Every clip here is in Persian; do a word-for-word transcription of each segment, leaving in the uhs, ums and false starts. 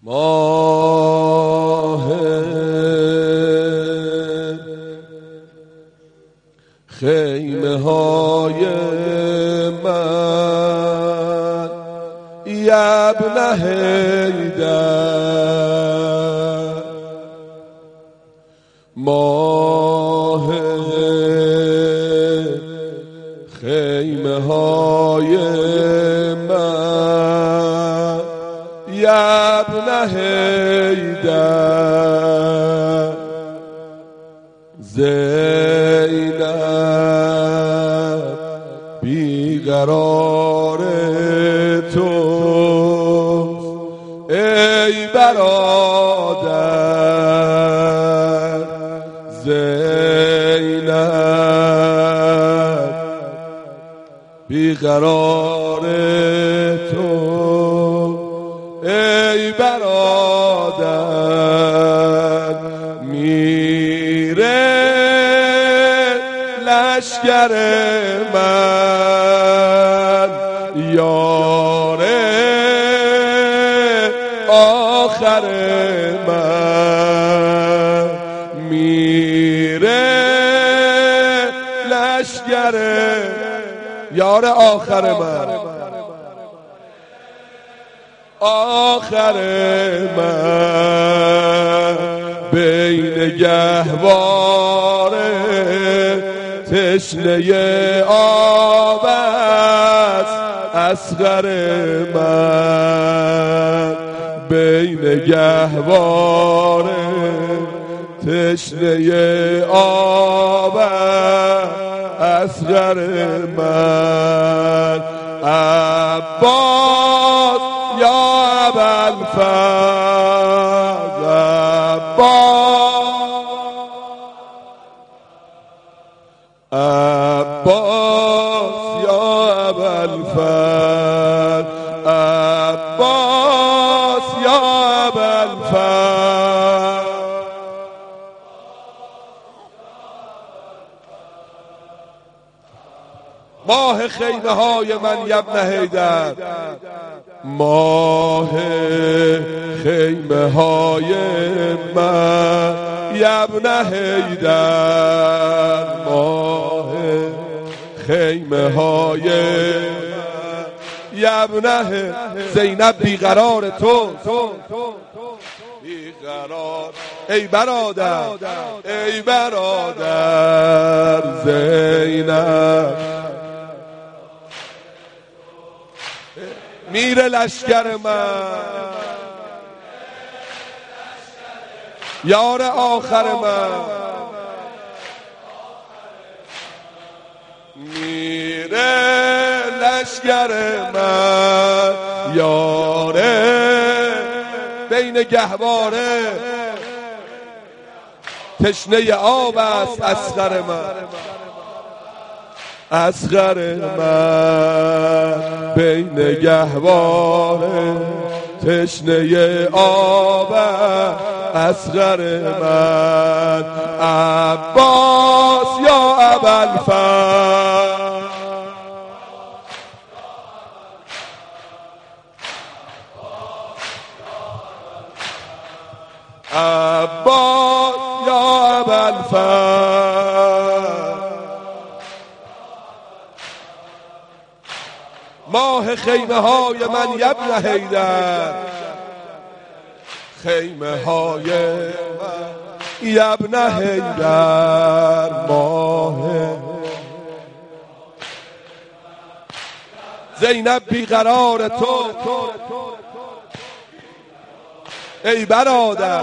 ماه خیمه های من یبن حیدر، ماه خیمه های من یبن حیدر، زینب بیقرار تو ای برادر، زینب بیقرار تو ای برادر، میره لشکر من یار آخر من، میره لشکر یار آخر من، آخر من بین گهواره تشنه آب است اصغر من، بین گهواره تشنه آب اصغر من، عباس یا ابوالفضل، عباس یا ابوالفضل، عباس یا ابوالفضل، ماه خیمه های من یبن حیدر، ماه خیمه های من یبن حیدر، ماه خیمه های من یبن حیدر، زینب بیقرار تو بیقرار ای برادر، ای برادر، زینب میره لشکر من یار آخر من، میره لشکر من یار بین گهواره تشنه آب است اصغر من، اصغر من بین گهواره تشنه آب اصغر من، عباس یا ابوالفضل، عباس یا ابوالفضل، ماه خیمه های من یبن حیدر، خیمه های من یبن حیدر، ماه زینب بیقرار تو ای برادر،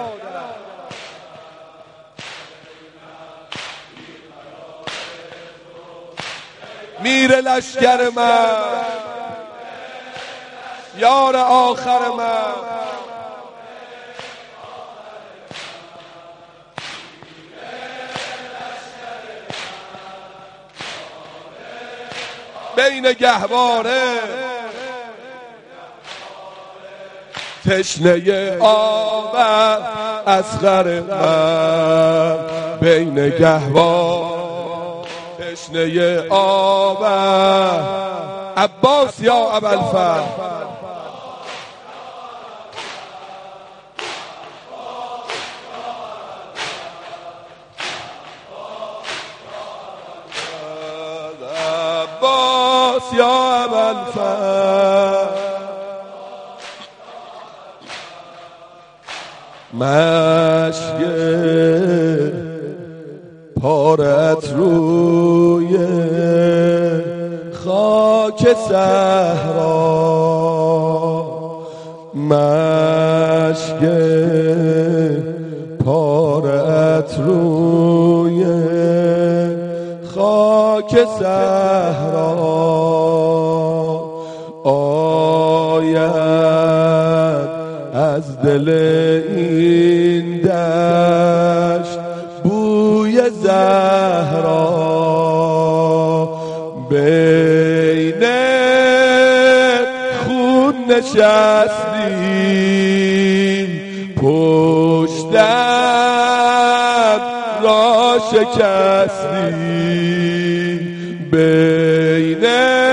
میره لشکر من یار آخر من، بین گهواره تشنه آب اصغر من، بین گهواره تشنه آب عباس یا ابوالفضل، یا ابوالفضل مشک پارت روی خاک صحرا مشک پارت روی خاک صحرا آید از دل این دشت بوی زهرا بین خون نشستیم پشتم را شکستیم بین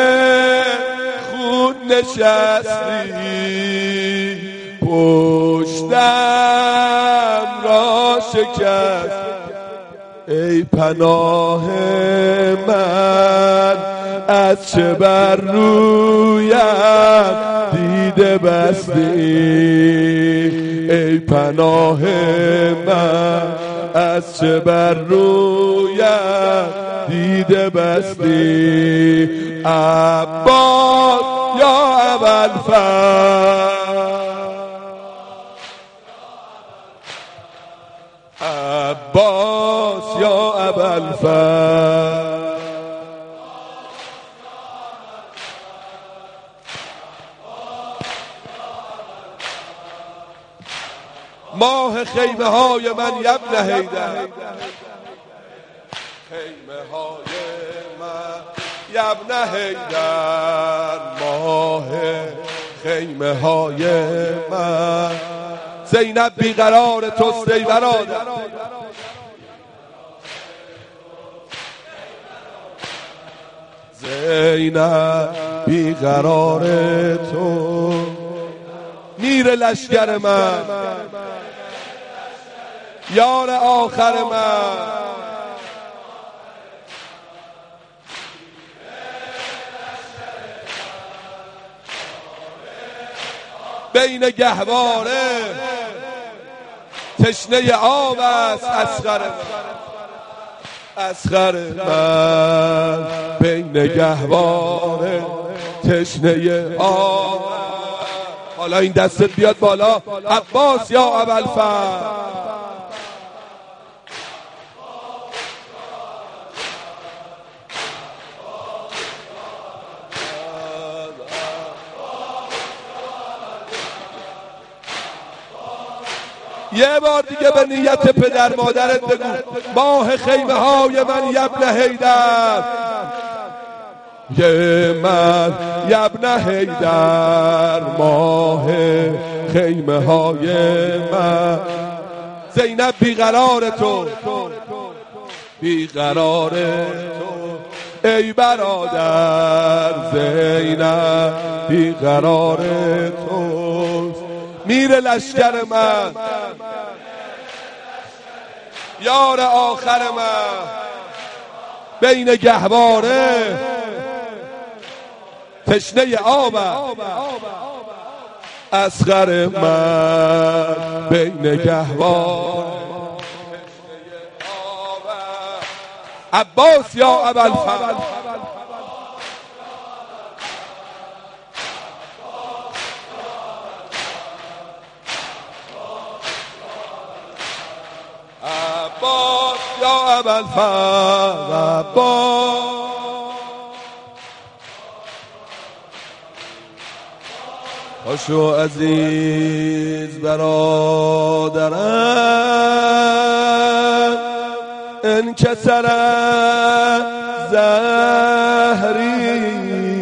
خون نشستیم پشتم را شکست ای پناه من از چه بر رویم دیده بستی ای پناه من از چه بر رویم دیده بستی عباس یا ابوالفضل عباس یا ابوالفضل ماه خیمه های من یبن حیدر خیمه های من یبن حیدر ماه خیمه های من زینب بیقرار توست ای برادر زینب بیقرار تو میر لشکر من یار آخر من بین گهواره تشنه آب است اصغر من اصغر من بین گهواره تشنه آب حالا این دستت بیاد بالا عباس یا ابوالفضل یه بار دیگه به نیت پدر مادرت بگو ماه خیمه های من یبن حیدر یه من یبن حیدر ماه خیمه های من زینب بیقرار تو بیقرار تو ای برادر زینب بیقرار تو میر لشکر من یار آخر من بین گهواره تشنه آب اصغر من بین گهواره عباس یا ابوالفضل عباس یا ابوالفضل عباس خوشو عزیز برادرم انکسر زهری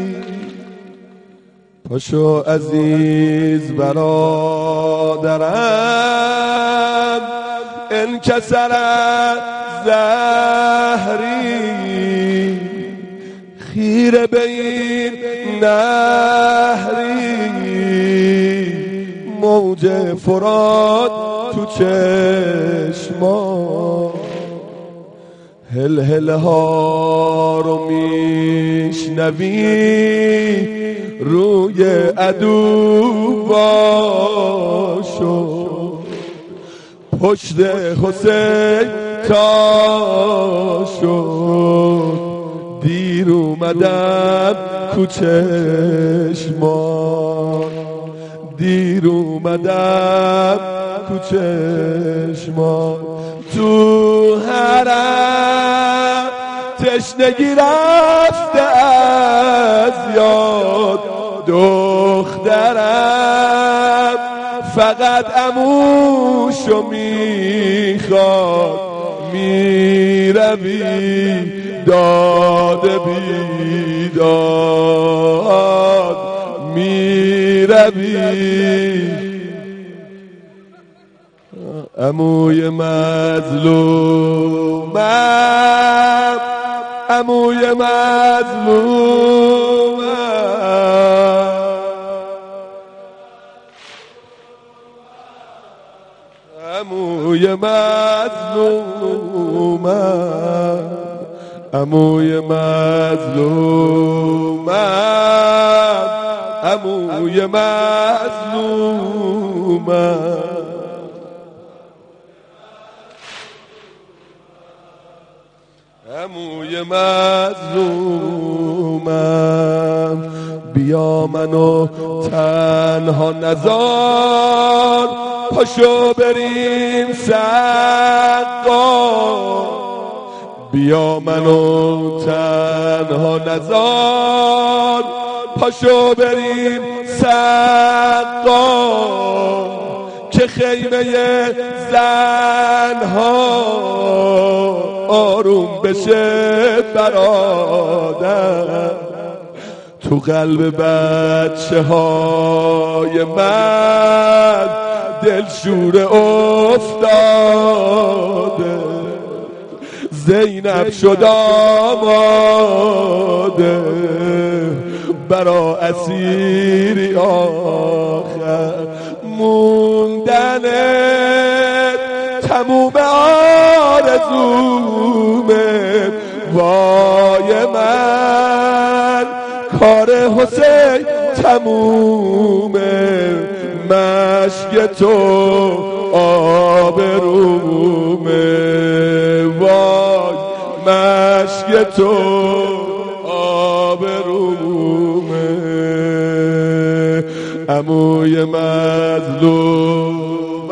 خوشو عزیز برادرم انکسر زهری خیره به این نهری موج فرات تو چشما هل هل ها رو میشنوی روی عدو باشو، پشت حسین تا شد دیر اومدم کوچشمان، دیر اومدم کوچشمان. تو حرم تشنگی رفته از یاد دخترم، فقط عموشو میخواد، میروی داد بیداد، میروی عموی مظلومم، عموی مظلومم، عموی مظلومم، عموی مظلومم، عموی مظلومم. عموی مظلومم، بیا منو تنها نذار، پاشو بریم سقا، بیا منو تنها نذار، پاشو بریم سقا، که خیمه زنها آروم بشه برادر، تو قلب بچه های من دلشور افتاده، زینب شد آماده برا اسیری آخر، موندنه تموم آرزومه، وای من کار حسین تمومه، مشک تو آبرومه، وای مشک تو آبرومه. عموی مظلوم،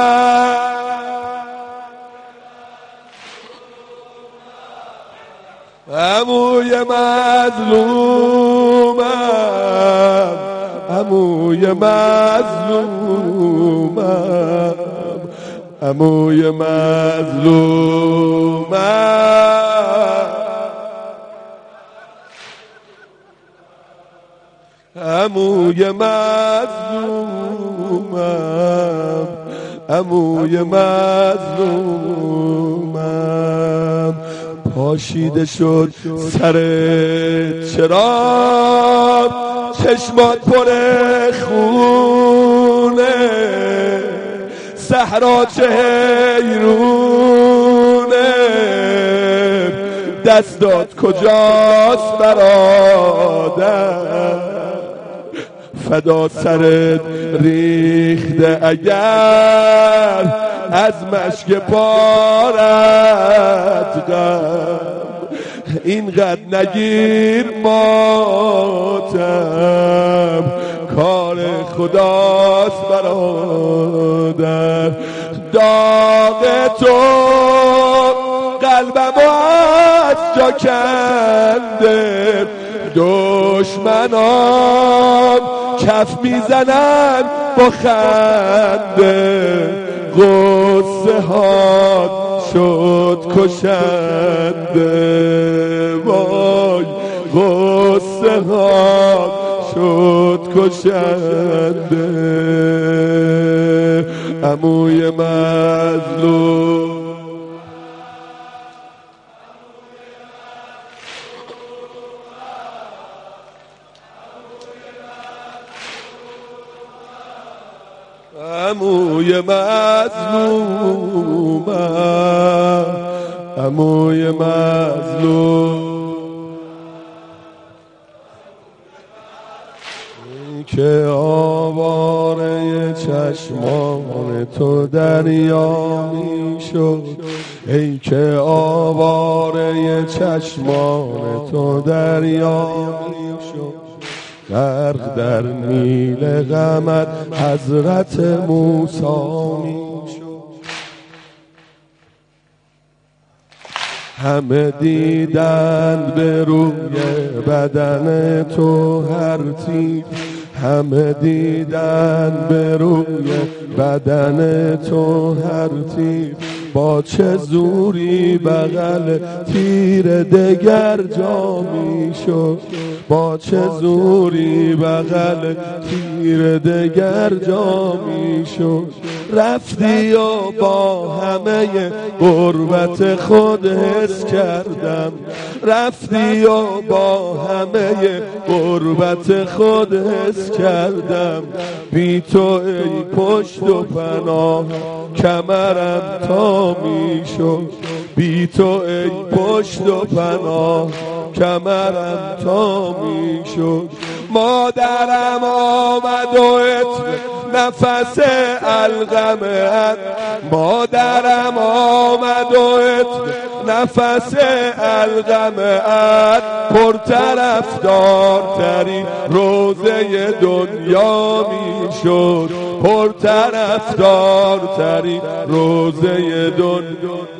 عموی مظلومم، عموی مظلومم، عموی مظلومم، عموی مظلومم، عموی مظلومم. پاشیده شد سر چراغ، چشمات پر خونه، صحرا چه حیرونه، دستات کجاست برادر، فدا سرت ریخته اگر از مشک پارت غم، اینقدر نگیر ماتم، کار خداست برادر، داغ تو قلبمو از جا کنده، دشمنان کف میزنن با خنده، غصه ها شد کشنده، وای غصه ها شد کشنده. عموی مظلوم، عموی مظلومم، عموی مظلوم که آواره چشمان تو دریا می شد، ای که آواره چشمان تو دریا می شد، غرق در نیل غمت حضرت موسی می شد. همه دیدند به روی بدن تو هر تیر، همه دیدند به روی بدن تو هر تیر، با چه زوری بغل تیر دگر جا می شد، با چه زوری بغل تیر دگر جا می شد. رفتی و با همه غربت خود حس کردم، رفتی و با همه غربت خود حس کردم، بی تو ای پشت و پناه کمرم تا می شد، بی تو ای پشت و پناه کمرم تا می شد. مادرم آمد و عطر نفس القمت، مادرم آمد و عطر نفس القمت، پرطرفدارترین روضه دنیا می شد، پرطرفدارترین روضه دنیا.